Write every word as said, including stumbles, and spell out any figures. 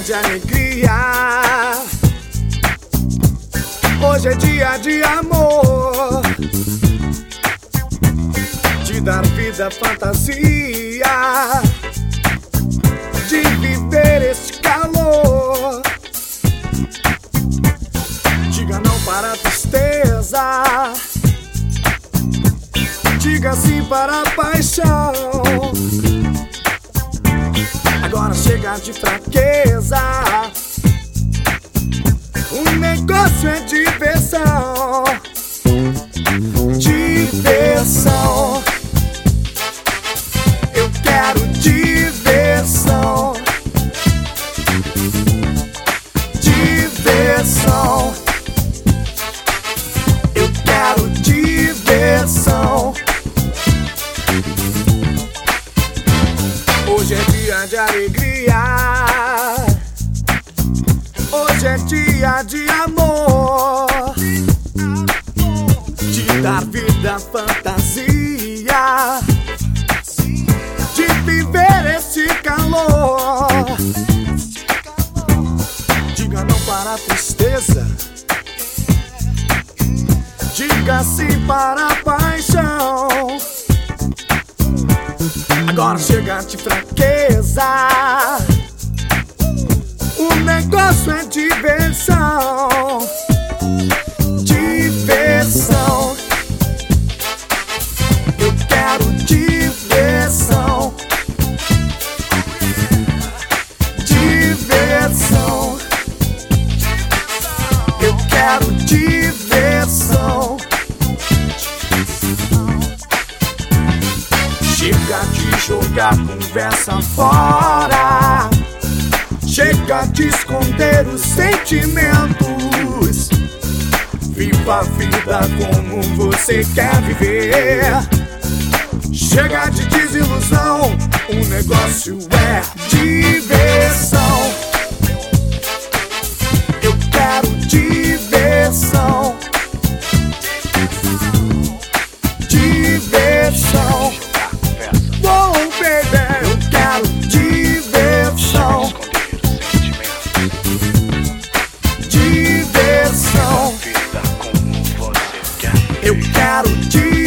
de alegria. Hoje é dia de amor, de dar vida, fantasia, de viver este calor. Diga não para a tristeza, diga sim para a paixão. Agora chega de fraqueza, o negócio é diversão. Diversão, eu quero diversão. Diversão, eu quero diversão. Hoje é dia de alegria, hoje é dia de amor, de dar vida, fantasia, de viver esse calor. Diga não para a tristeza, diga sim para a paixão. Agora chega de fraqueza, o negócio é diversão. Diversão, eu quero diversão. Diversão, eu quero diversão. Chega de jogar conversa fora, chega de esconder os sentimentos. Viva a vida como você quer viver. Chega de desilusão, o negócio é diversão. Eu quero diversão. Diversão, oh baby, eu quero diversão. Diversão, eu quero diversão.